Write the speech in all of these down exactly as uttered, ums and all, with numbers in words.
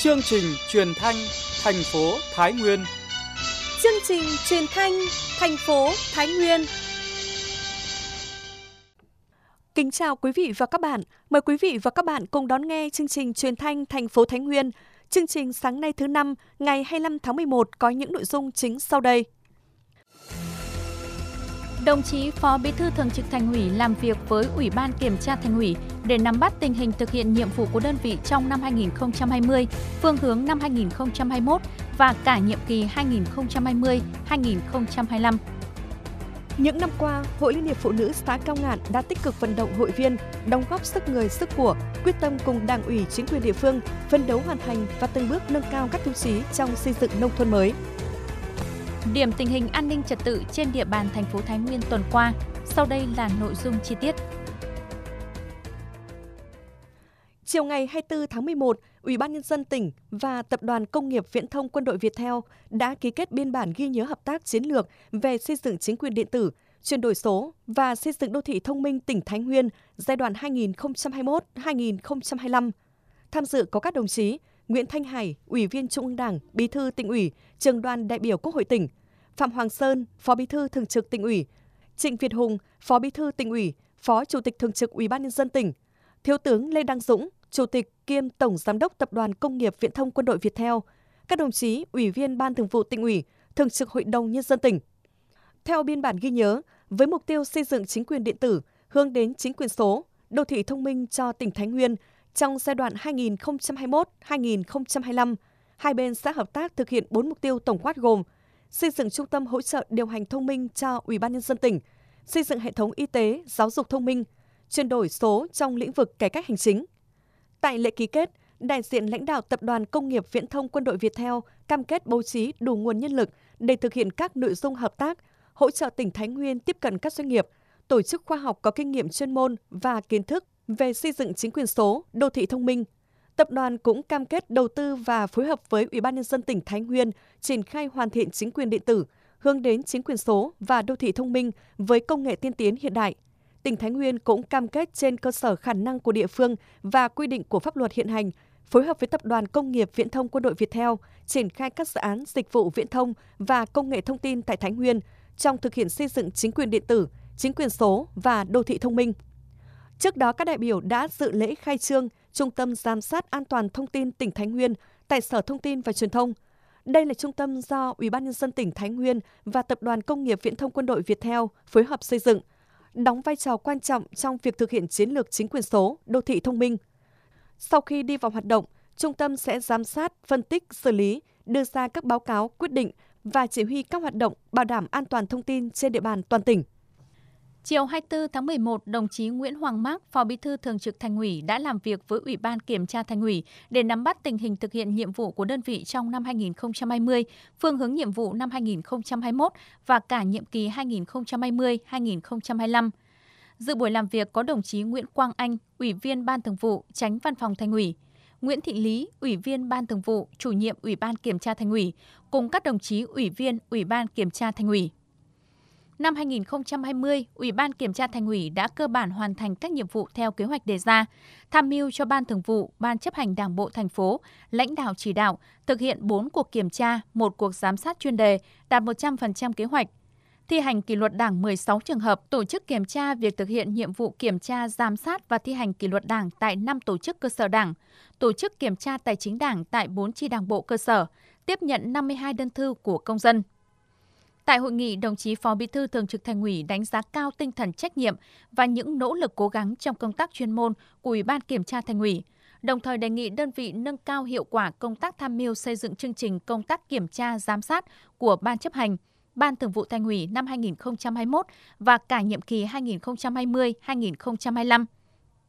Chương trình truyền thanh thành phố Thái Nguyên. Chương trình truyền thanh thành phố Thái Nguyên. Kính chào quý vị và các bạn. Mời quý vị và các bạn cùng đón nghe chương trình truyền thanh thành phố Thái Nguyên. Chương trình sáng nay thứ năm, ngày hai mươi lăm tháng mười một có những nội dung chính sau đây. Đồng chí Phó Bí thư Thường trực Thành ủy làm việc với Ủy ban Kiểm tra Thành ủy để nắm bắt tình hình thực hiện nhiệm vụ của đơn vị trong năm hai nghìn không trăm hai mươi, phương hướng năm hai nghìn không trăm hai mươi mốt và cả nhiệm kỳ hai nghìn không trăm hai mươi đến hai nghìn không trăm hai mươi lăm. Những năm qua, Hội Liên hiệp Phụ nữ xã Cao Ngạn đã tích cực vận động hội viên, đóng góp sức người sức của, quyết tâm cùng Đảng ủy, chính quyền địa phương phấn đấu hoàn thành và từng bước nâng cao các tiêu chí trong xây dựng nông thôn mới. Điểm tình hình an ninh trật tự trên địa bàn thành phố Thái Nguyên tuần qua. Sau đây là nội dung chi tiết. Chiều ngày hai mươi tư tháng mười một, Ủy ban Nhân dân tỉnh và Tập đoàn Công nghiệp Viễn thông Quân đội Việt Theo đã ký kết biên bản ghi nhớ hợp tác chiến lược về xây dựng chính quyền điện tử, chuyển đổi số và xây dựng đô thị thông minh tỉnh Thái Nguyên giai đoạn hai nghìn không trăm hai mươi mốt đến hai nghìn không trăm hai mươi lăm. Tham dự có các đồng chí Nguyễn Thanh Hải, Ủy viên Trung ương Đảng, Bí thư Tỉnh ủy, Trưởng đoàn đại biểu Quốc hội tỉnh, Phạm Hoàng Sơn, Phó Bí thư Thường trực Tỉnh ủy, Trịnh Việt Hùng, Phó Bí thư Tỉnh ủy, Phó Chủ tịch Thường trực Ủy ban Nhân dân tỉnh, Thiếu tướng Lê Đăng Dũng, Chủ tịch kiêm Tổng Giám đốc Tập đoàn Công nghiệp Viễn thông Quân đội Việt Theo, các đồng chí Ủy viên Ban Thường vụ Tỉnh ủy, Thường trực Hội đồng Nhân dân tỉnh. Theo biên bản ghi nhớ, với mục tiêu xây dựng chính quyền điện tử, hướng đến chính quyền số, đô thị thông minh cho tỉnh Thái Nguyên trong giai đoạn hai nghìn không trăm hai mươi mốt đến hai nghìn không trăm hai mươi lăm, hai bên sẽ hợp tác thực hiện bốn mục tiêu tổng quát gồm xây dựng trung tâm hỗ trợ điều hành thông minh cho Ủy ban Nhân dân tỉnh, xây dựng hệ thống y tế, giáo dục thông minh, chuyển đổi số trong lĩnh vực cải cách hành chính. Tại lễ ký kết, đại diện lãnh đạo Tập đoàn Công nghiệp Viễn thông Quân đội Việt Theo cam kết bố trí đủ nguồn nhân lực để thực hiện các nội dung hợp tác, hỗ trợ tỉnh Thái Nguyên tiếp cận các doanh nghiệp, tổ chức khoa học có kinh nghiệm chuyên môn và kiến thức về xây dựng chính quyền số, đô thị thông minh. Tập đoàn cũng cam kết đầu tư và phối hợp với Ủy ban Nhân dân tỉnh Thái Nguyên triển khai hoàn thiện chính quyền điện tử, hướng đến chính quyền số và đô thị thông minh với công nghệ tiên tiến hiện đại. Tỉnh Thái Nguyên cũng cam kết trên cơ sở khả năng của địa phương và quy định của pháp luật hiện hành, phối hợp với Tập đoàn Công nghiệp Viễn thông Quân đội Việt Theo triển khai các dự án dịch vụ viễn thông và công nghệ thông tin tại Thái Nguyên trong thực hiện xây dựng chính quyền điện tử, chính quyền số và đô thị thông minh. Trước đó, các đại biểu đã dự lễ khai trương Trung tâm Giám sát An toàn Thông tin tỉnh Thái Nguyên tại Sở Thông tin và Truyền thông. Đây là trung tâm do Ủy ban Nhân dân tỉnh Thái Nguyên và Tập đoàn Công nghiệp Viễn thông Quân đội Việt Theo phối hợp xây dựng, đóng vai trò quan trọng trong việc thực hiện chiến lược chính quyền số, đô thị thông minh. Sau khi đi vào hoạt động, trung tâm sẽ giám sát, phân tích, xử lý, đưa ra các báo cáo, quyết định và chỉ huy các hoạt động bảo đảm an toàn thông tin trên địa bàn toàn tỉnh. Chiều hai mươi tư tháng mười một, đồng chí Nguyễn Hoàng Mác, Phó Bí thư Thường trực Thành ủy đã làm việc với Ủy ban Kiểm tra Thành ủy để nắm bắt tình hình thực hiện nhiệm vụ của đơn vị trong năm hai nghìn không trăm hai mươi, phương hướng nhiệm vụ năm hai nghìn không trăm hai mươi mốt và cả nhiệm kỳ hai nghìn không trăm hai mươi đến hai nghìn không trăm hai mươi lăm. Dự buổi làm việc có đồng chí Nguyễn Quang Anh, Ủy viên Ban Thường vụ, Chánh Văn phòng Thành ủy, Nguyễn Thị Lý, Ủy viên Ban Thường vụ, Chủ nhiệm Ủy ban Kiểm tra Thành ủy, cùng các đồng chí Ủy viên Ủy ban Kiểm tra Thành ủy. Năm hai nghìn không trăm hai mươi, Ủy ban Kiểm tra Thành ủy đã cơ bản hoàn thành các nhiệm vụ theo kế hoạch đề ra, tham mưu cho Ban Thường vụ, Ban chấp hành Đảng bộ thành phố, lãnh đạo chỉ đạo, thực hiện bốn cuộc kiểm tra, một cuộc giám sát chuyên đề, đạt một trăm phần trăm kế hoạch. Thi hành kỷ luật Đảng mười sáu trường hợp, tổ chức kiểm tra việc thực hiện nhiệm vụ kiểm tra, giám sát và thi hành kỷ luật Đảng tại năm tổ chức cơ sở Đảng, tổ chức kiểm tra tài chính Đảng tại bốn chi Đảng bộ cơ sở, tiếp nhận năm mươi hai đơn thư của công dân. Tại hội nghị, đồng chí Phó Bí thư Thường trực Thành ủy đánh giá cao tinh thần trách nhiệm và những nỗ lực cố gắng trong công tác chuyên môn của Ủy ban Kiểm tra Thành ủy, đồng thời đề nghị đơn vị nâng cao hiệu quả công tác tham mưu xây dựng chương trình công tác kiểm tra giám sát của Ban chấp hành, Ban Thường vụ Thành ủy năm hai nghìn không trăm hai mươi mốt và cả nhiệm kỳ hai nghìn không trăm hai mươi đến hai nghìn không trăm hai mươi lăm.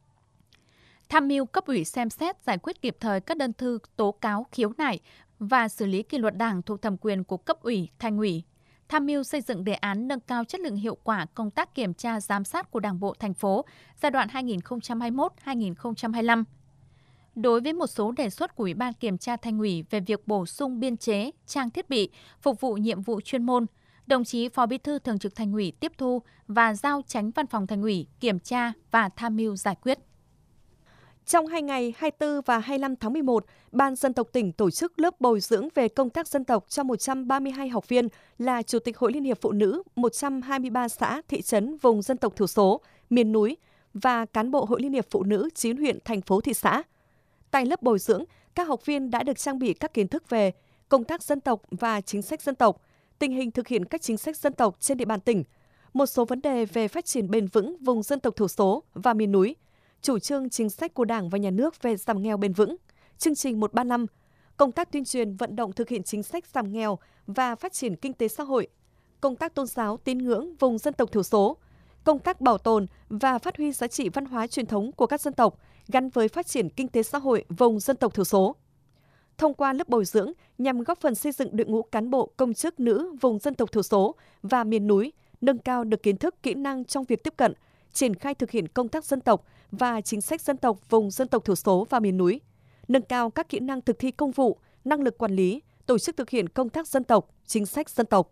Tham mưu cấp ủy xem xét giải quyết kịp thời các đơn thư tố cáo khiếu nại và xử lý kỷ luật Đảng thuộc thẩm quyền của cấp ủy, Thành ủy. Tham mưu xây dựng đề án nâng cao chất lượng hiệu quả công tác kiểm tra giám sát của Đảng bộ thành phố giai đoạn hai nghìn không trăm hai mươi mốt đến hai nghìn không trăm hai mươi lăm. Đối với một số đề xuất của Ủy ban Kiểm tra Thành ủy về việc bổ sung biên chế, trang thiết bị, phục vụ nhiệm vụ chuyên môn, đồng chí Phó Bí thư Thường trực Thành ủy tiếp thu và giao Chánh Văn phòng Thành ủy kiểm tra và tham mưu giải quyết. Trong hai ngày hai mươi tư và hai mươi lăm tháng mười một, Ban Dân tộc tỉnh tổ chức lớp bồi dưỡng về công tác dân tộc cho một trăm ba mươi hai học viên là Chủ tịch Hội Liên hiệp Phụ nữ một trăm hai mươi ba xã, thị trấn vùng dân tộc thiểu số, miền núi và cán bộ Hội Liên hiệp Phụ nữ chín huyện, thành phố, thị xã. Tại lớp bồi dưỡng, các học viên đã được trang bị các kiến thức về công tác dân tộc và chính sách dân tộc, tình hình thực hiện các chính sách dân tộc trên địa bàn tỉnh, một số vấn đề về phát triển bền vững vùng dân tộc thiểu số và miền núi, chủ trương chính sách của Đảng và Nhà nước về giảm nghèo bền vững, chương trình một ba năm, công tác tuyên truyền vận động thực hiện chính sách giảm nghèo và phát triển kinh tế xã hội, công tác tôn giáo tín ngưỡng vùng dân tộc thiểu số, công tác bảo tồn và phát huy giá trị văn hóa truyền thống của các dân tộc gắn với phát triển kinh tế xã hội vùng dân tộc thiểu số. Thông qua lớp bồi dưỡng nhằm góp phần xây dựng đội ngũ cán bộ công chức nữ vùng dân tộc thiểu số và miền núi, nâng cao được kiến thức, kỹ năng trong việc tiếp cận, triển khai thực hiện công tác dân tộc và chính sách dân tộc vùng dân tộc thiểu số và miền núi, nâng cao các kỹ năng thực thi công vụ, năng lực quản lý, tổ chức thực hiện công tác dân tộc, chính sách dân tộc.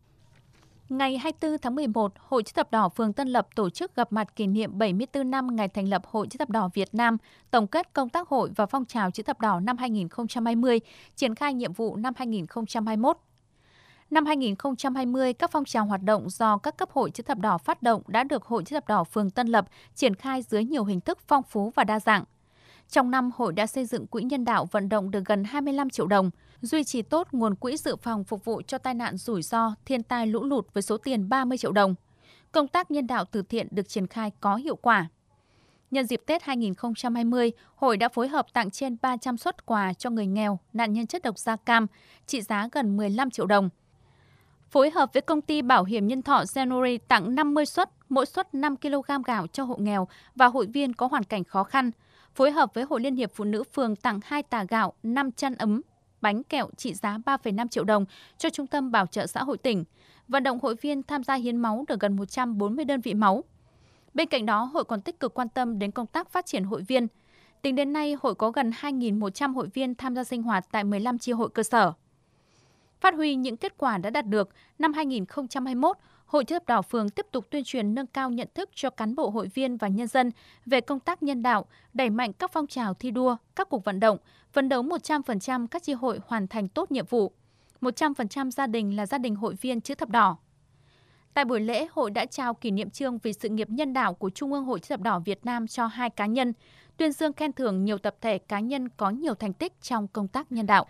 Ngày hai mươi tư tháng mười một, Hội Chữ thập đỏ phường Tân Lập tổ chức gặp mặt kỷ niệm bảy mươi tư năm ngày thành lập Hội Chữ thập đỏ Việt Nam, tổng kết công tác hội và phong trào Chữ thập đỏ năm hai nghìn không trăm hai mươi, triển khai nhiệm vụ năm hai nghìn không trăm hai mươi mốt. Năm hai nghìn không trăm hai mươi, các phong trào hoạt động do các cấp Hội Chữ thập đỏ phát động đã được Hội Chữ thập đỏ phường Tân Lập triển khai dưới nhiều hình thức phong phú và đa dạng. Trong năm, hội đã xây dựng quỹ nhân đạo vận động được gần hai mươi lăm triệu đồng, duy trì tốt nguồn quỹ dự phòng phục vụ cho tai nạn rủi ro, thiên tai lũ lụt với số tiền ba mươi triệu đồng. Công tác nhân đạo từ thiện được triển khai có hiệu quả. Nhân dịp Tết hai nghìn không trăm hai mươi, hội đã phối hợp tặng trên ba trăm suất quà cho người nghèo, nạn nhân chất độc da cam, trị giá gần mười lăm triệu đồng. Phối hợp với công ty bảo hiểm nhân thọ January tặng năm mươi suất, mỗi suất năm ki lô gam gạo cho hộ nghèo và hội viên có hoàn cảnh khó khăn. Phối hợp với Hội Liên hiệp Phụ nữ phường tặng hai tà gạo, năm chăn ấm, bánh kẹo trị giá ba phẩy năm triệu đồng cho Trung tâm Bảo trợ xã hội tỉnh. Vận động hội viên tham gia hiến máu được gần một trăm bốn mươi đơn vị máu. Bên cạnh đó, hội còn tích cực quan tâm đến công tác phát triển hội viên. Tính đến nay, hội có gần hai nghìn một trăm hội viên tham gia sinh hoạt tại mười lăm chi hội cơ sở. Phát huy những kết quả đã đạt được, năm hai nghìn không trăm hai mươi mốt, Hội Chữ thập đỏ phường tiếp tục tuyên truyền nâng cao nhận thức cho cán bộ hội viên và nhân dân về công tác nhân đạo, đẩy mạnh các phong trào thi đua, các cuộc vận động, phấn đấu một trăm phần trăm các chi hội hoàn thành tốt nhiệm vụ, một trăm phần trăm gia đình là gia đình hội viên Chữ thập đỏ. Tại buổi lễ, hội đã trao kỷ niệm chương vì sự nghiệp nhân đạo của Trung ương Hội Chữ thập đỏ Việt Nam cho hai cá nhân, tuyên dương khen thưởng nhiều tập thể cá nhân có nhiều thành tích trong công tác nhân đạo.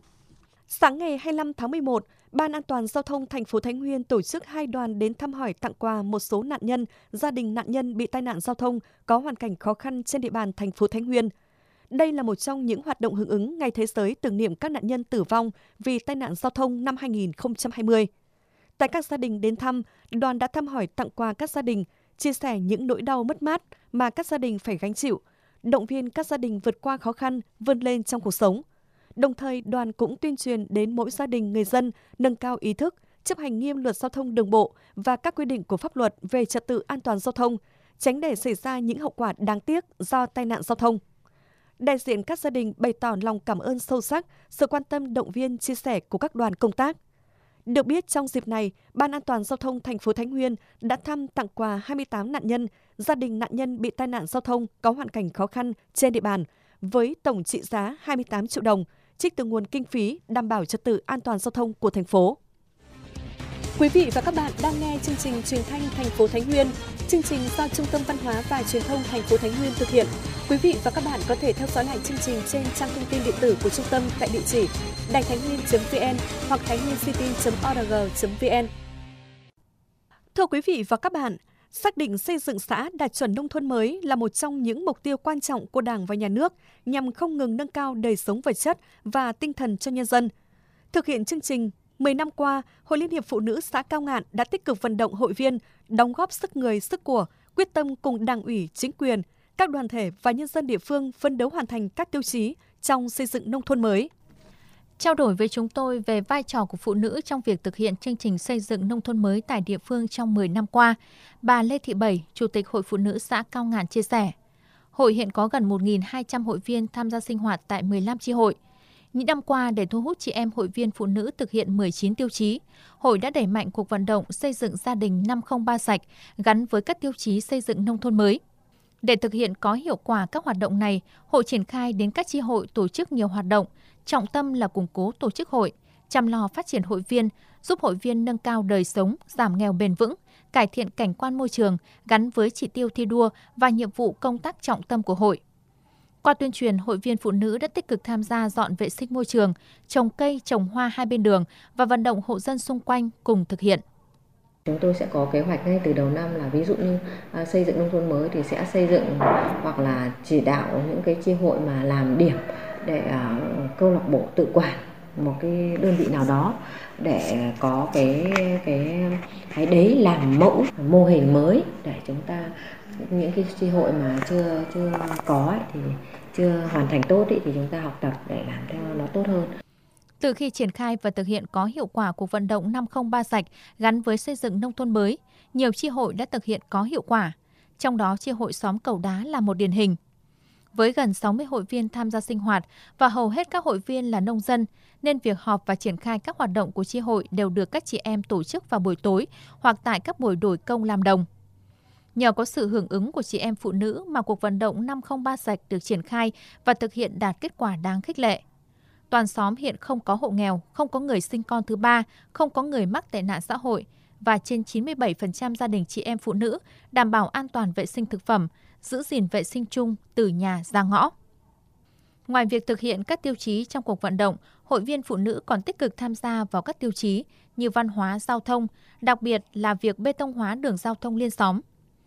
Sáng ngày hai mươi lăm tháng mười một, Ban An toàn Giao thông thành phố Thái Nguyên tổ chức hai đoàn đến thăm hỏi tặng quà một số nạn nhân, gia đình nạn nhân bị tai nạn giao thông có hoàn cảnh khó khăn trên địa bàn thành phố Thái Nguyên. Đây là một trong những hoạt động hưởng ứng Ngày Thế giới tưởng niệm các nạn nhân tử vong vì tai nạn giao thông năm hai nghìn không trăm hai mươi. Tại các gia đình đến thăm, đoàn đã thăm hỏi tặng quà các gia đình, chia sẻ những nỗi đau mất mát mà các gia đình phải gánh chịu, động viên các gia đình vượt qua khó khăn, vươn lên trong cuộc sống. Đồng thời, đoàn cũng tuyên truyền đến mỗi gia đình người dân nâng cao ý thức, chấp hành nghiêm luật giao thông đường bộ và các quy định của pháp luật về trật tự an toàn giao thông, tránh để xảy ra những hậu quả đáng tiếc do tai nạn giao thông. Đại diện các gia đình bày tỏ lòng cảm ơn sâu sắc sự quan tâm, động viên, chia sẻ của các đoàn công tác. Được biết, trong dịp này, Ban An toàn Giao thông thành phố Thái Nguyên đã thăm tặng quà hai mươi tám nạn nhân, gia đình nạn nhân bị tai nạn giao thông có hoàn cảnh khó khăn trên địa bàn, với tổng trị giá hai mươi tám triệu đồng, trích từ nguồn kinh phí đảm bảo trật tự an toàn giao thông của thành phố. Quý vị và các bạn đang nghe chương trình Truyền thanh thành phố Thái Nguyên. Chương trình do Trung tâm Văn hóa và Truyền thông thành phố Thái Nguyên thực hiện. Quý vị và các bạn có thể theo dõi lại chương trình trên trang thông tin điện tử của trung tâm tại địa chỉ đài thái nguyên chấm vn hoặc thái nguyên city chấm org chấm vn. Thưa quý vị và các bạn, xác định xây dựng xã đạt chuẩn nông thôn mới là một trong những mục tiêu quan trọng của Đảng và Nhà nước nhằm không ngừng nâng cao đời sống vật chất và tinh thần cho nhân dân. Thực hiện chương trình, mười năm qua, Hội Liên hiệp Phụ nữ xã Cao Ngạn đã tích cực vận động hội viên, đóng góp sức người, sức của, quyết tâm cùng Đảng ủy, chính quyền, các đoàn thể và nhân dân địa phương phấn đấu hoàn thành các tiêu chí trong xây dựng nông thôn mới. Trao đổi với chúng tôi về vai trò của phụ nữ trong việc thực hiện chương trình xây dựng nông thôn mới tại địa phương trong mười năm qua, bà Lê Thị Bảy, Chủ tịch Hội Phụ nữ xã Cao Ngạn chia sẻ, hội hiện có gần một nghìn hai trăm hội viên tham gia sinh hoạt tại mười lăm chi hội. Những năm qua, để thu hút chị em hội viên phụ nữ thực hiện mười chín tiêu chí, hội đã đẩy mạnh cuộc vận động xây dựng gia đình năm không ba sạch gắn với các tiêu chí xây dựng nông thôn mới. Để thực hiện có hiệu quả các hoạt động này, hội triển khai đến các chi hội tổ chức nhiều hoạt động, trọng tâm là củng cố tổ chức hội, chăm lo phát triển hội viên, giúp hội viên nâng cao đời sống, giảm nghèo bền vững, cải thiện cảnh quan môi trường gắn với chỉ tiêu thi đua và nhiệm vụ công tác trọng tâm của hội. Qua tuyên truyền, hội viên phụ nữ đã tích cực tham gia dọn vệ sinh môi trường, trồng cây, trồng hoa hai bên đường và vận động hộ dân xung quanh cùng thực hiện. Chúng tôi sẽ có kế hoạch ngay từ đầu năm là ví dụ như à, xây dựng nông thôn mới thì sẽ xây dựng hoặc là chỉ đạo những cái chi hội mà làm điểm để à, câu lạc bộ tự quản một cái đơn vị nào đó để có cái cái cái đấy làm mẫu mô hình mới để chúng ta những cái chi hội mà chưa chưa có ấy, thì chưa hoàn thành tốt ấy, thì chúng ta học tập để làm theo nó tốt hơn. Từ khi triển khai và thực hiện có hiệu quả cuộc vận động năm không ba sạch gắn với xây dựng nông thôn mới, nhiều chi hội đã thực hiện có hiệu quả, trong đó chi hội xóm Cầu Đá là một điển hình. Với gần sáu mươi hội viên tham gia sinh hoạt và hầu hết các hội viên là nông dân, nên việc họp và triển khai các hoạt động của chi hội đều được các chị em tổ chức vào buổi tối hoặc tại các buổi đổi công làm đồng. Nhờ có sự hưởng ứng của chị em phụ nữ mà cuộc vận động năm không ba sạch được triển khai và thực hiện đạt kết quả đáng khích lệ. Toàn xóm hiện không có hộ nghèo, không có người sinh con thứ ba, không có người mắc tệ nạn xã hội và trên chín mươi bảy phần trăm gia đình chị em phụ nữ đảm bảo an toàn vệ sinh thực phẩm, giữ gìn vệ sinh chung từ nhà ra ngõ. Ngoài việc thực hiện các tiêu chí trong cuộc vận động, hội viên phụ nữ còn tích cực tham gia vào các tiêu chí như văn hóa giao thông, đặc biệt là việc bê tông hóa đường giao thông liên xóm.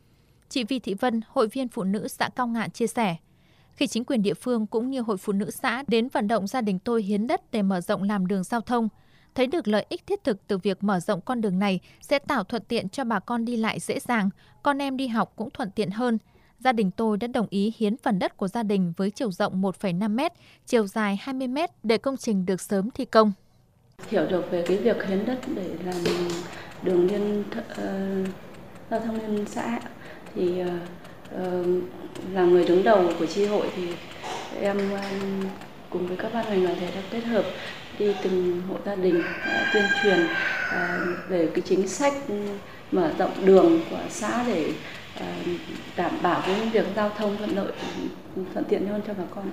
Chị Vi Thị Vân, hội viên phụ nữ xã Cao Ngạn chia sẻ, khi chính quyền địa phương cũng như hội phụ nữ xã đến vận động gia đình tôi hiến đất để mở rộng làm đường giao thông, thấy được lợi ích thiết thực từ việc mở rộng con đường này sẽ tạo thuận tiện cho bà con đi lại dễ dàng, con em đi học cũng thuận tiện hơn. Gia đình tôi đã đồng ý hiến phần đất của gia đình với chiều rộng một phẩy năm mét, chiều dài hai mươi mét để công trình được sớm thi công. Hiểu được về cái việc hiến đất để làm đường liên uh, giao thông liên xã thì uh, uh, là người đứng đầu của chi hội thì em uh, cùng với các ban ngành đoàn thể đã kết hợp đi từng hộ gia đình uh, tuyên truyền uh, về cái chính sách mở rộng đường của xã để uh, đảm bảo cái việc giao thông thuận lợi, thuận tiện hơn cho bà con.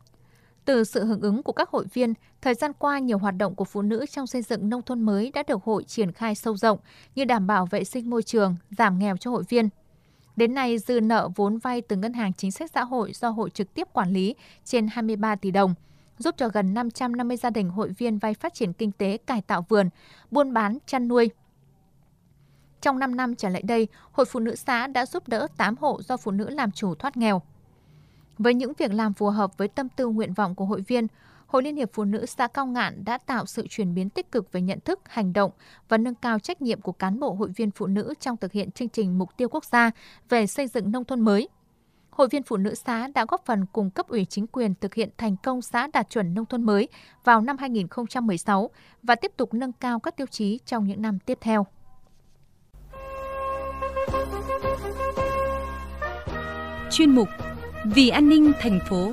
Từ sự hưởng ứng của các hội viên, thời gian qua nhiều hoạt động của phụ nữ trong xây dựng nông thôn mới đã được hội triển khai sâu rộng như đảm bảo vệ sinh môi trường, giảm nghèo cho hội viên. Đến nay, dư nợ vốn vay từ Ngân hàng Chính sách Xã hội do hội trực tiếp quản lý trên hai mươi ba tỷ đồng, giúp cho gần năm trăm năm mươi gia đình hội viên vay phát triển kinh tế, cải tạo vườn, buôn bán, chăn nuôi. Trong năm năm trở lại đây, Hội Phụ nữ xã đã giúp đỡ tám hộ do phụ nữ làm chủ thoát nghèo. Với những việc làm phù hợp với tâm tư nguyện vọng của hội viên, Hội Liên hiệp Phụ nữ xã Cao Ngạn đã tạo sự chuyển biến tích cực về nhận thức, hành động và nâng cao trách nhiệm của cán bộ hội viên phụ nữ trong thực hiện chương trình mục tiêu quốc gia về xây dựng nông thôn mới. Hội viên phụ nữ xã đã góp phần cùng cấp ủy chính quyền thực hiện thành công xã đạt chuẩn nông thôn mới vào năm hai nghìn không trăm mười sáu và tiếp tục nâng cao các tiêu chí trong những năm tiếp theo. Chuyên mục Vì an ninh thành phố.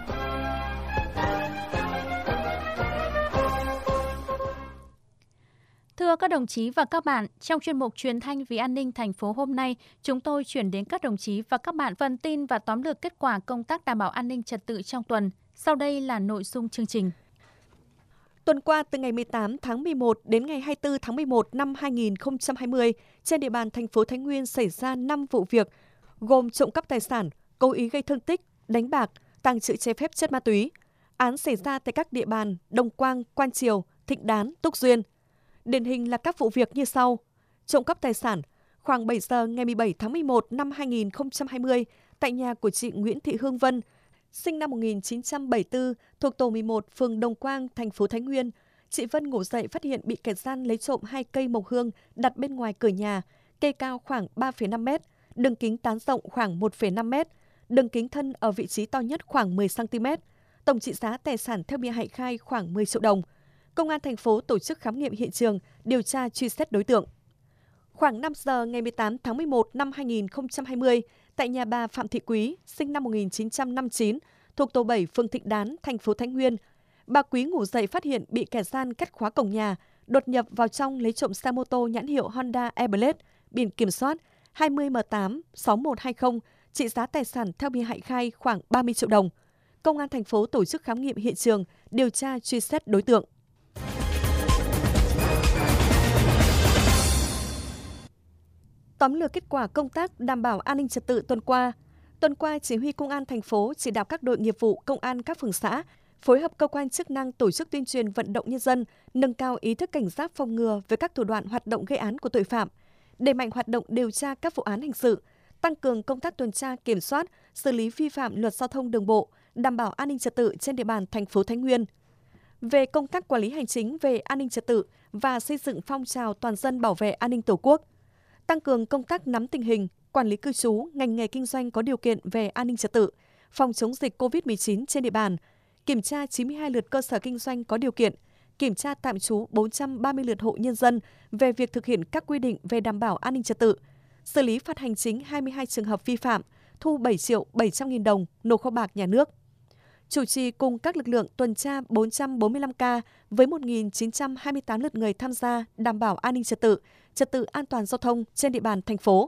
Thưa các đồng chí và các bạn, trong chuyên mục Truyền thanh Vì an ninh thành phố hôm nay, chúng tôi chuyển đến các đồng chí và các bạn phần tin và tóm lược kết quả công tác đảm bảo an ninh trật tự trong tuần. Sau đây là nội dung chương trình. Tuần qua, từ ngày mười tám tháng mười một đến ngày hai mươi tư tháng mười một năm hai nghìn không trăm hai mươi, trên địa bàn thành phố Thái Nguyên xảy ra năm vụ việc, gồm trộm cắp tài sản, cố ý gây thương tích, đánh bạc, tàng trữ trái phép chất ma túy. Án xảy ra tại các địa bàn Đồng Quang, Quan Triều, Thịnh Đán, Túc Duyên. Điển hình là các vụ việc như sau. Trộm cắp tài sản, khoảng bảy giờ ngày mười bảy tháng mười một năm hai nghìn không trăm hai mươi, tại nhà của chị Nguyễn Thị Hương Vân, sinh năm một nghìn chín trăm bảy mươi tư, thuộc tổ mười một, phường Đồng Quang, thành phố Thái Nguyên. Chị Vân ngủ dậy phát hiện bị kẻ gian lấy trộm hai cây mộc hương đặt bên ngoài cửa nhà, cây cao khoảng ba phẩy năm mét, đường kính tán rộng khoảng một phẩy năm mét, đường kính thân ở vị trí to nhất khoảng mười xăng ti mét. Tổng trị giá tài sản theo bị hại khai khoảng mười triệu đồng. Công an thành phố tổ chức khám nghiệm hiện trường, điều tra truy xét đối tượng. Khoảng năm giờ ngày mười tám tháng mười một năm hai nghìn không trăm hai mươi, tại nhà bà Phạm Thị Quý, sinh năm một nghìn chín trăm năm mươi chín, thuộc tổ bảy, phường Thịnh Đán, thành phố Thái Nguyên, bà Quý ngủ dậy phát hiện bị kẻ gian cắt khóa cổng nhà, đột nhập vào trong lấy trộm xe mô tô nhãn hiệu Honda Airblade, biển kiểm soát hai mươi M tám sáu một hai không, trị giá tài sản theo bị hại khai khoảng ba mươi triệu đồng. Công an thành phố tổ chức khám nghiệm hiện trường, điều tra truy xét đối tượng. Tóm lược kết quả công tác đảm bảo an ninh trật tự tuần qua. Tuần qua, Chỉ huy Công an thành phố chỉ đạo các đội nghiệp vụ công an các phường xã phối hợp cơ quan chức năng tổ chức tuyên truyền vận động nhân dân nâng cao ý thức cảnh giác phòng ngừa với các thủ đoạn hoạt động gây án của tội phạm, đẩy mạnh hoạt động điều tra các vụ án hình sự, tăng cường công tác tuần tra kiểm soát, xử lý vi phạm luật giao thông đường bộ, đảm bảo an ninh trật tự trên địa bàn thành phố Thái Nguyên. Về công tác quản lý hành chính về an ninh trật tự và xây dựng phong trào toàn dân bảo vệ an ninh Tổ quốc, tăng cường công tác nắm tình hình, quản lý cư trú, ngành nghề kinh doanh có điều kiện về an ninh trật tự, phòng chống dịch cô vít mười chín trên địa bàn, kiểm tra chín mươi hai lượt cơ sở kinh doanh có điều kiện, kiểm tra tạm trú bốn trăm ba mươi lượt hộ nhân dân về việc thực hiện các quy định về đảm bảo an ninh trật tự, xử lý phạt hành chính hai mươi hai trường hợp vi phạm, thu bảy triệu bảy trăm nghìn đồng, nộp kho bạc nhà nước. Chủ trì cùng các lực lượng tuần tra bốn trăm bốn mươi lăm ca với một nghìn chín trăm hai mươi tám lượt người tham gia đảm bảo an ninh trật tự, trật tự an toàn giao thông trên địa bàn thành phố.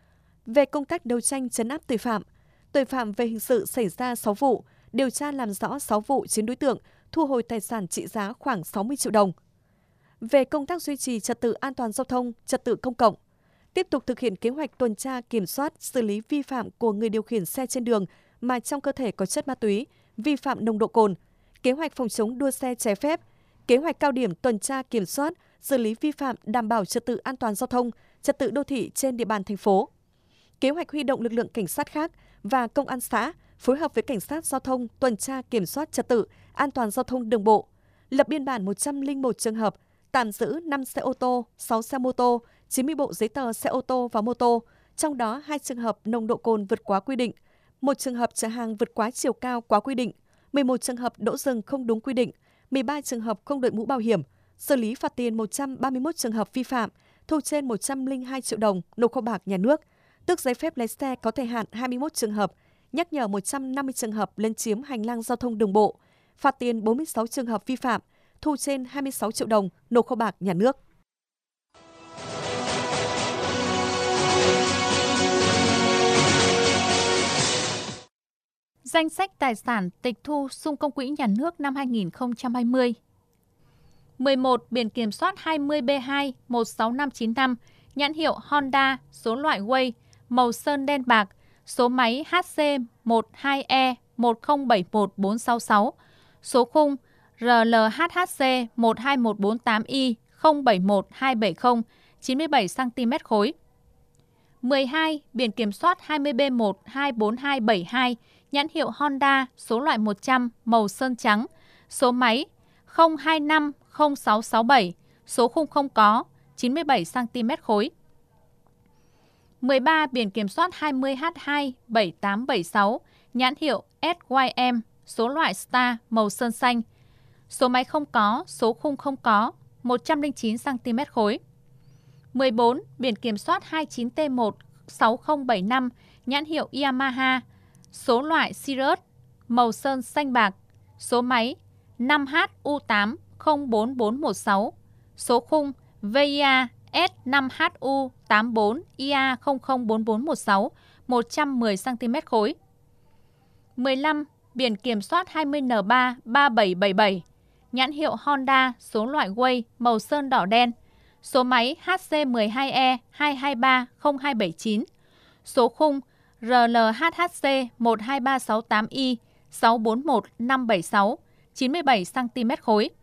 Về công tác đấu tranh trấn áp tội phạm, tội phạm về hình sự xảy ra sáu vụ, điều tra làm rõ sáu vụ chín đối tượng, thu hồi tài sản trị giá khoảng sáu mươi triệu đồng. Về công tác duy trì trật tự an toàn giao thông, trật tự công cộng, tiếp tục thực hiện kế hoạch tuần tra kiểm soát, xử lý vi phạm của người điều khiển xe trên đường mà trong cơ thể có chất ma túy, vi phạm nồng độ cồn, kế hoạch phòng chống đua xe trái phép, kế hoạch cao điểm tuần tra kiểm soát, xử lý vi phạm đảm bảo trật tự an toàn giao thông, trật tự đô thị trên địa bàn thành phố. Kế hoạch huy động lực lượng cảnh sát khác và công an xã phối hợp với cảnh sát giao thông tuần tra kiểm soát trật tự an toàn giao thông đường bộ, lập biên bản một trăm lẻ một trường hợp, tạm giữ năm xe ô tô, sáu xe mô tô, chín mươi bộ giấy tờ xe ô tô và mô tô, trong đó hai trường hợp nồng độ cồn vượt quá quy định, một trường hợp chở hàng vượt quá chiều cao quá quy định, mười một trường hợp đỗ dừng không đúng quy định, mười ba trường hợp không đội mũ bảo hiểm, xử lý phạt tiền một trăm ba mươi mốt trường hợp vi phạm, thu trên một trăm lẻ hai triệu đồng, nộp kho bạc nhà nước, tước giấy phép lái xe có thời hạn hai mươi mốt trường hợp, nhắc nhở một trăm năm mươi trường hợp lấn chiếm hành lang giao thông đường bộ, phạt tiền bốn mươi sáu trường hợp vi phạm, thu trên hai mươi sáu triệu đồng, nộp kho bạc nhà nước. Danh sách tài sản tịch thu sung công quỹ nhà nước năm hai nghìn không trăm hai mươi. mười một. Biển kiểm soát hai mươi B hai một sáu năm chín năm, nhãn hiệu Honda, số loại Way, màu sơn đen bạc, số máy H C một hai E một không bảy một bốn sáu sáu, số khung R L H H C một hai một bốn tám I không bảy một hai bảy không, chín mươi bảy xăng ti mét khối. mười hai. Biển kiểm soát hai mươi B một hai bốn hai bảy hai, nhãn hiệu Honda, số loại một trăm, màu sơn trắng, số máy không hai năm không sáu sáu bảy, số khung không có, chín mươi bảy xăng ti mét khối. mười ba. Biển kiểm soát hai mươi H hai bảy tám bảy sáu, nhãn hiệu S Y M, số loại Star, màu sơn xanh, số máy không có, số khung không có, một trăm lẻ chín xăng ti mét khối. mười bốn. Biển kiểm soát hai mươi chín T một sáu không bảy năm, nhãn hiệu Yamaha, số loại Sirius, màu sơn xanh bạc, số máy năm H U tám không bốn bốn một sáu, số khung V I A S năm H U tám bốn I A không không bốn bốn một sáu, một trăm mười xăng ti mét khối. mười lăm. Biển kiểm soát hai mươi N ba ba bảy bảy bảy, nhãn hiệu Honda, số loại Way, màu sơn đỏ đen, số máy H C một hai E hai hai ba không hai bảy chín, số khung R L H H C một hai ba sáu tám I sáu bốn một năm bảy sáu, chín mươi bảy xăng ti mét khối.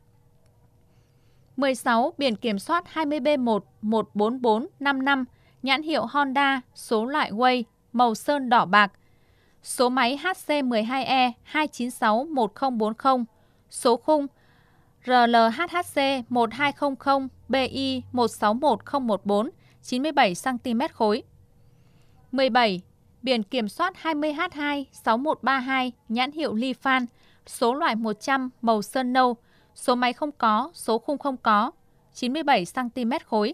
mười sáu. Biển kiểm soát hai mươi B một một bốn bốn năm năm, nhãn hiệu Honda, số loại Way, màu sơn đỏ bạc, số máy H C một hai E hai chín sáu một không bốn không, số khung R L H H C một hai không không B I một sáu một không một bốn, chín mươi bảy xăng ti mét khối. mười bảy. Biển kiểm soát hai mươi H hai sáu một ba hai, nhãn hiệu Lifan, số loại một trăm, màu sơn nâu, số máy không có, số khung không có, chín mươi bảy xăng ti mét khối.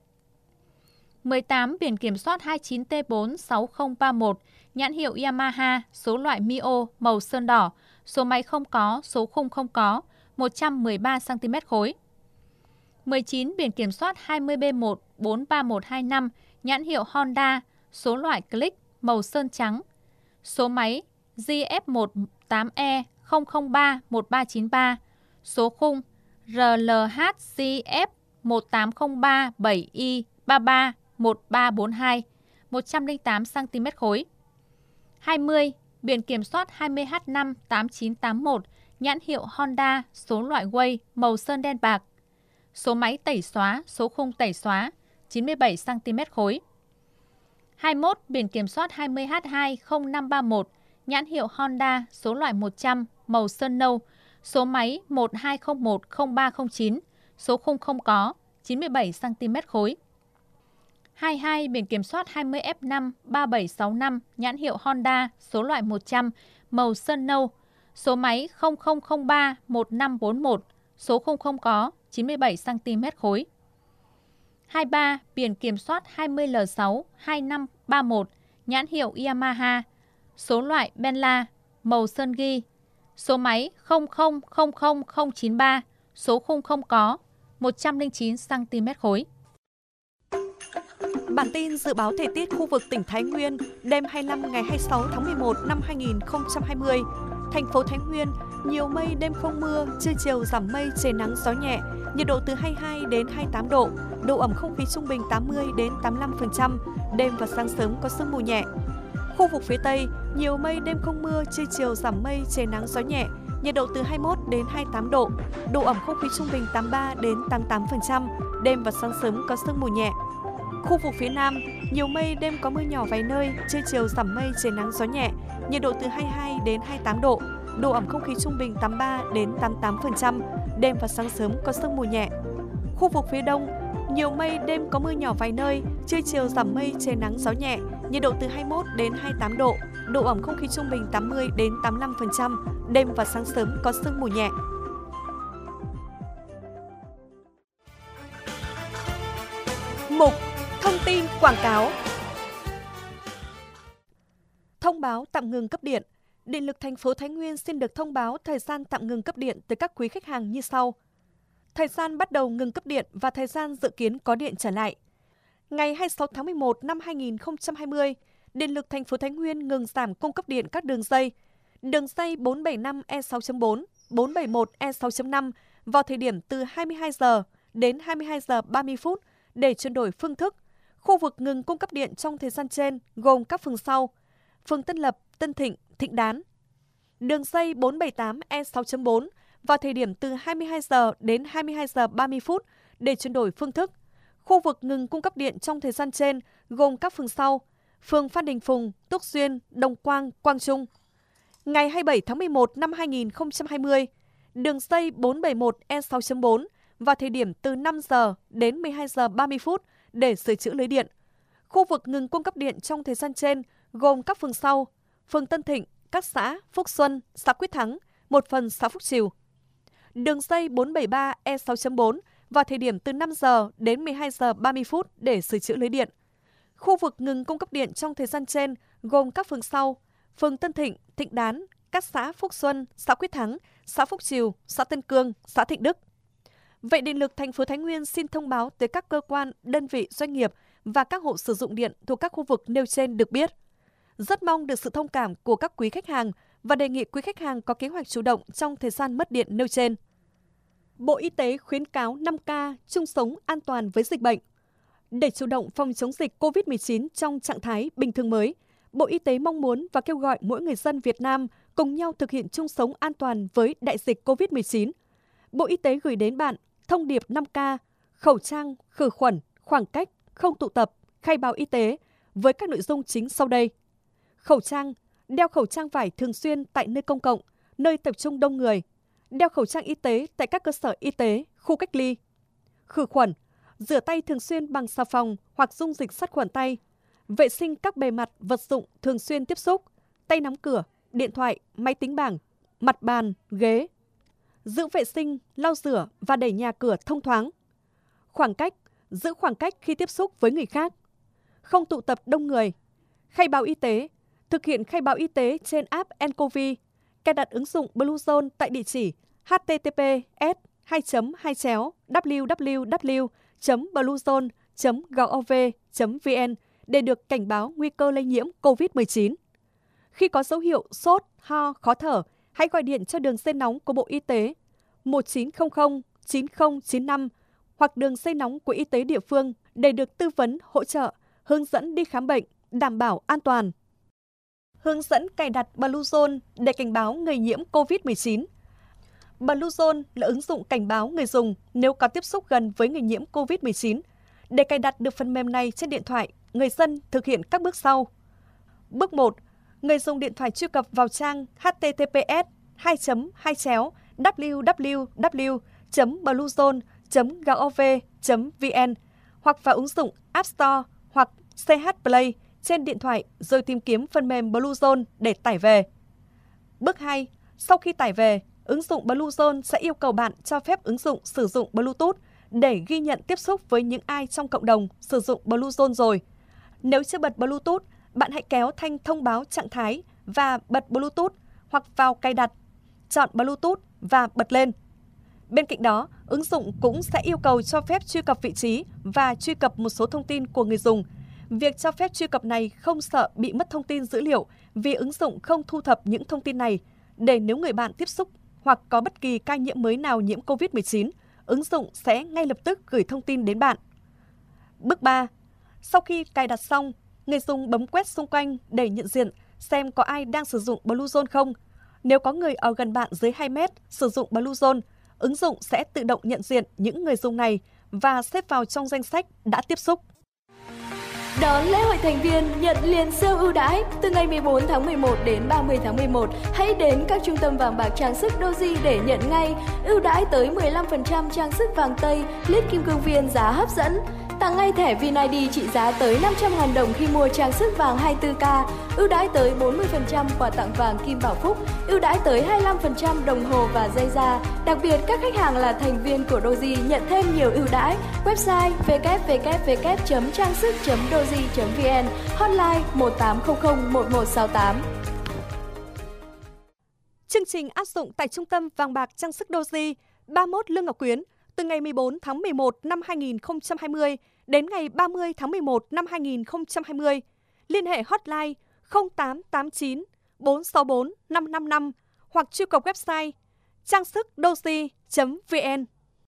mười tám. Biển kiểm soát hai mươi chín T bốn sáu không ba một, nhãn hiệu Yamaha, số loại Mio, màu sơn đỏ, số máy không có, số khung không có, một trăm mười ba xăng ti mét khối. mười chín. Biển kiểm soát hai mươi B một bốn ba một hai năm, nhãn hiệu Honda, số loại Click, màu sơn trắng, số máy G F một tám E không không ba một ba chín ba, số khung R L H C F một tám không ba bảy I ba ba một ba bốn hai, một trăm lẻ tám xăng ti mét khối. hai mươi, biển kiểm soát hai mươi H năm tám chín tám mốt, nhãn hiệu Honda, số loại Way, màu sơn đen bạc. Số máy tẩy xóa, số khung tẩy xóa, chín mươi bảy xăng ti mét khối. hai mươi mốt, biển kiểm soát hai mươi H hai không năm ba mốt, nhãn hiệu Honda, số loại một trăm, màu sơn nâu, số máy một hai không một không ba không chín, số khung không có, chín mươi bảy xăng ti mét khối. hai mươi hai, biển kiểm soát hai mươi F năm ba bảy sáu năm, nhãn hiệu Honda, số loại một trăm, màu sơn nâu, số máy không không không ba một năm bốn mốt, số khung không có, chín mươi bảy xăng ti mét khối. hai mươi ba, biển kiểm soát hai mươi L sáu hai năm ba mốt, nhãn hiệu Yamaha, số loại Benla, màu sơn ghi, số máy không không không không không chín ba, số khung không có, một trăm lẻ chín xăng ti mét khối. Bản tin dự báo thời tiết khu vực tỉnh Thái Nguyên đêm hai mươi lăm ngày hai mươi sáu tháng mười một năm hai nghìn không trăm hai mươi. Thành phố Thái Nguyên, nhiều mây đêm không mưa, trưa chiều giảm mây trời nắng gió nhẹ, nhiệt độ từ hai mươi hai đến hai mươi tám độ, độ ẩm không khí trung bình tám mươi đến tám mươi lăm phần trăm, đêm và sáng sớm có sương mù nhẹ. Khu vực phía Tây, nhiều mây đêm không mưa, trưa chiều giảm mây trời nắng gió nhẹ, nhiệt độ từ hai mươi mốt đến hai mươi tám độ, độ ẩm không khí trung bình tám mươi ba đến tám mươi tám phần trăm, đêm và sáng sớm có sương mù nhẹ. Khu vực phía Nam, nhiều mây đêm có mưa nhỏ vài nơi, trưa chiều giảm mây trời nắng gió nhẹ, nhiệt độ từ hai mươi hai đến hai mươi tám độ, độ ẩm không khí trung bình tám mươi ba đến tám mươi tám phần trăm, đêm và sáng sớm có sương mù nhẹ. Khu vực phía Đông, nhiều mây đêm có mưa nhỏ vài nơi, trưa chiều giảm mây trời nắng gió nhẹ, nhiệt độ từ hai mươi mốt đến hai mươi tám độ, độ ẩm không khí trung bình tám mươi đến tám mươi lăm phần trăm, đêm và sáng sớm có sương mù nhẹ. Mục Thông tin quảng cáo. Thông báo tạm ngừng cấp điện. Điện lực thành phố Thái Nguyên xin được thông báo thời gian tạm ngừng cấp điện tới các quý khách hàng như sau. Thời gian bắt đầu ngừng cấp điện và thời gian dự kiến có điện trở lại. Ngày hai mươi sáu tháng mười một năm hai nghìn không trăm hai mươi, Điện lực thành phố Thái Nguyên ngừng giảm cung cấp điện các đường dây. Đường dây bốn bảy năm E sáu chấm bốn, bốn bảy một E sáu chấm năm vào thời điểm từ hai mươi hai giờ đến hai mươi hai giờ ba mươi phút để chuyển đổi phương thức. Khu vực ngừng cung cấp điện trong thời gian trên gồm các phường sau: phường Tân Lập, Tân Thịnh, Thịnh Đán. Đường dây bốn bảy tám E sáu chấm bốn vào thời điểm từ hai mươi hai giờ đến hai mươi hai giờ ba mươi phút để chuyển đổi phương thức. Khu vực ngừng cung cấp điện trong thời gian trên gồm các phường sau: phường Phan Đình Phùng, Túc Duyên, Đồng Quang, Quang Trung. Ngày hai mươi bảy tháng mười một năm hai nghìn không trăm hai mươi, đường dây bốn bảy một E sáu chấm bốn vào thời điểm từ năm giờ đến mười hai giờ ba mươi phút để sửa chữa lưới điện. Khu vực ngừng cung cấp điện trong thời gian trên gồm các phường sau: phường Tân Thịnh, các xã Phúc Xuân, xã Quyết Thắng, một phần xã Phúc Trìu. Đường dây bốn bảy ba E sáu chấm bốn vào thời điểm từ năm giờ đến mười hai giờ ba mươi phút để sửa chữa lưới điện. Khu vực ngừng cung cấp điện trong thời gian trên gồm các phường sau: phường Tân Thịnh, Thịnh Đán, các xã Phúc Xuân, xã Quyết Thắng, xã Phúc Trìu, xã Tân Cương, xã Thịnh Đức. Vậy Điện lực thành phố Thái Nguyên xin thông báo tới các cơ quan, đơn vị, doanh nghiệp và các hộ sử dụng điện thuộc các khu vực nêu trên được biết. Rất mong được sự thông cảm của các quý khách hàng và đề nghị quý khách hàng có kế hoạch chủ động trong thời gian mất điện nêu trên. Bộ Y tế khuyến cáo năm K chung sống an toàn với dịch bệnh. Để chủ động phòng chống dịch cô vít mười chín trong trạng thái bình thường mới, Bộ Y tế mong muốn và kêu gọi mỗi người dân Việt Nam cùng nhau thực hiện chung sống an toàn với đại dịch cô vít mười chín. Bộ Y tế gửi đến bạn thông điệp năm K, khẩu trang, khử khuẩn, khoảng cách, không tụ tập, khai báo y tế với các nội dung chính sau đây. Khẩu trang, đeo khẩu trang vải thường xuyên tại nơi công cộng, nơi tập trung đông người. Đeo khẩu trang y tế tại các cơ sở y tế, khu cách ly. Khử khuẩn, rửa tay thường xuyên bằng xà phòng hoặc dung dịch sát khuẩn tay. Vệ sinh các bề mặt, vật dụng thường xuyên tiếp xúc, tay nắm cửa, điện thoại, máy tính bảng, mặt bàn, ghế. Giữ vệ sinh, lau rửa và đẩy nhà cửa thông thoáng. Khoảng cách, giữ khoảng cách khi tiếp xúc với người khác. Không tụ tập đông người. Khai báo y tế, thực hiện khai báo y tế trên app nCoV. Cài đặt ứng dụng Bluezone tại địa chỉ h t t p s hai hai w w w chấm bluezone chấm gov chấm v n để được cảnh báo nguy cơ lây nhiễm cô vít mười chín. Khi có dấu hiệu sốt, ho, khó thở, hãy gọi điện cho đường dây nóng của Bộ Y tế một chín không không chín không chín năm hoặc đường dây nóng của y tế địa phương để được tư vấn, hỗ trợ, hướng dẫn đi khám bệnh, đảm bảo an toàn. Hướng dẫn cài đặt Bluezone để cảnh báo người nhiễm covid mười chín. Bluezone là ứng dụng cảnh báo người dùng nếu có tiếp xúc gần với người nhiễm covid mười chín. Để cài đặt được phần mềm này trên điện thoại, người dân thực hiện các bước sau. Bước một. Người dùng điện thoại truy cập vào trang h t t p s hai chấm hai chéo w w w chấm bluezone chấm gov chấm v n hoặc vào ứng dụng App Store hoặc C H Play trên điện thoại rồi tìm kiếm phần mềm Bluezone để tải về. Bước hai. Sau khi tải về, ứng dụng Bluezone sẽ yêu cầu bạn cho phép ứng dụng sử dụng Bluetooth để ghi nhận tiếp xúc với những ai trong cộng đồng sử dụng Bluezone rồi. Nếu chưa bật Bluetooth, bạn hãy kéo thanh thông báo trạng thái và bật Bluetooth hoặc vào cài đặt, chọn Bluetooth và bật lên. Bên cạnh đó, ứng dụng cũng sẽ yêu cầu cho phép truy cập vị trí và truy cập một số thông tin của người dùng. Việc cho phép truy cập này không sợ bị mất thông tin dữ liệu vì ứng dụng không thu thập những thông tin này để nếu người bạn tiếp xúc hoặc có bất kỳ ca nhiễm mới nào nhiễm covid mười chín, ứng dụng sẽ ngay lập tức gửi thông tin đến bạn. Bước ba. Sau khi cài đặt xong, người dùng bấm quét xung quanh để nhận diện xem có ai đang sử dụng Bluezone không. Nếu có người ở gần bạn dưới hai mét sử dụng Bluezone, ứng dụng sẽ tự động nhận diện những người dùng này và xếp vào trong danh sách đã tiếp xúc. Đón lễ hội thành viên nhận liền siêu ưu đãi từ ngày mười bốn tháng mười một đến ba mươi tháng mười một. Hãy đến các trung tâm vàng bạc trang sức Doji để nhận ngay ưu đãi tới mười lăm phần trăm trang sức vàng tây, lít kim cương viên giá hấp dẫn. Tặng ngay thẻ vin i đê trị giá tới năm trăm nghìn đồng khi mua trang sức vàng hai mươi tư ca, ưu đãi tới bốn mươi phần trăm quà tặng vàng Kim Bảo Phúc, ưu đãi tới hai mươi lăm phần trăm đồng hồ và dây da. Đặc biệt, các khách hàng là thành viên của Doji nhận thêm nhiều ưu đãi. Website w w w chấm trang sức chấm doji chấm v n, hotline một tám không không một một sáu tám. Chương trình áp dụng tại Trung tâm vàng bạc trang sức Doji, ba mươi mốt Lương Ngọc Quyến, từ ngày mười bốn tháng mười một năm hai nghìn không trăm hai mươi đến ngày ba mươi tháng mười một năm hai nghìn không trăm hai mươi. Liên hệ hotline không tám tám chín bốn sáu bốn năm năm năm hoặc truy cập website trang sức doji chấm v n.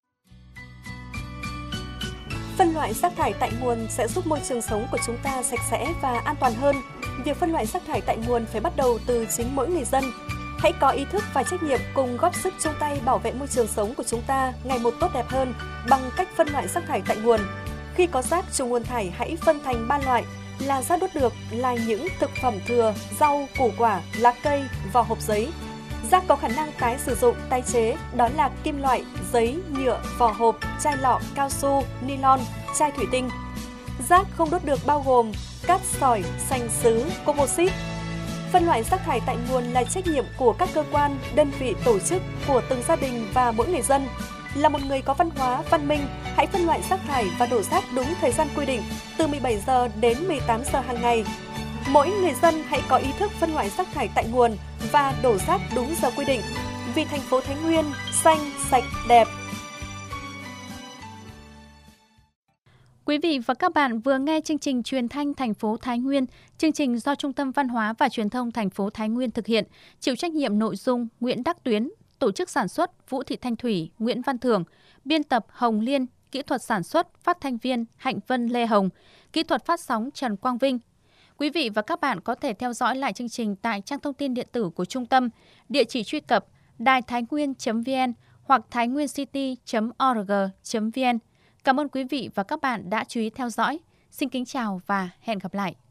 Phân loại rác thải tại nguồn sẽ giúp môi trường sống của chúng ta sạch sẽ và an toàn hơn. Việc phân loại rác thải tại nguồn phải bắt đầu từ chính mỗi người dân. Hãy có ý thức và trách nhiệm cùng góp sức chung tay bảo vệ môi trường sống của chúng ta ngày một tốt đẹp hơn bằng cách phân loại rác thải tại nguồn. Khi có rác trùng nguồn thải, hãy phân thành ba loại là rác đốt được là những thực phẩm thừa, rau, củ quả, lá cây, vỏ hộp giấy. Rác có khả năng tái sử dụng, tái chế đó là kim loại, giấy, nhựa, vỏ hộp, chai lọ, cao su, nylon, chai thủy tinh. Rác không đốt được bao gồm cát sỏi, sành sứ, composite. Phân loại rác thải tại nguồn là trách nhiệm của các cơ quan, đơn vị, tổ chức, của từng gia đình và mỗi người dân. Là một người có văn hóa, văn minh, hãy phân loại rác thải và đổ rác đúng thời gian quy định, từ mười bảy giờ đến mười tám giờ hàng ngày. Mỗi người dân hãy có ý thức phân loại rác thải tại nguồn và đổ rác đúng giờ quy định, vì thành phố Thái Nguyên xanh, sạch, đẹp. Quý vị và các bạn vừa nghe chương trình truyền thanh thành phố Thái Nguyên, chương trình do Trung tâm Văn hóa và Truyền thông thành phố Thái Nguyên thực hiện, chịu trách nhiệm nội dung Nguyễn Đắc Tuyến, tổ chức sản xuất Vũ Thị Thanh Thủy, Nguyễn Văn Thường, biên tập Hồng Liên, kỹ thuật sản xuất phát thanh viên Hạnh Vân Lê Hồng, kỹ thuật phát sóng Trần Quang Vinh. Quý vị và các bạn có thể theo dõi lại chương trình tại trang thông tin điện tử của trung tâm, địa chỉ truy cập đài thái nguyên chấm v n hoặc thái nguyên city chấm org chấm v n. Cảm ơn quý vị và các bạn đã chú ý theo dõi. Xin kính chào và hẹn gặp lại.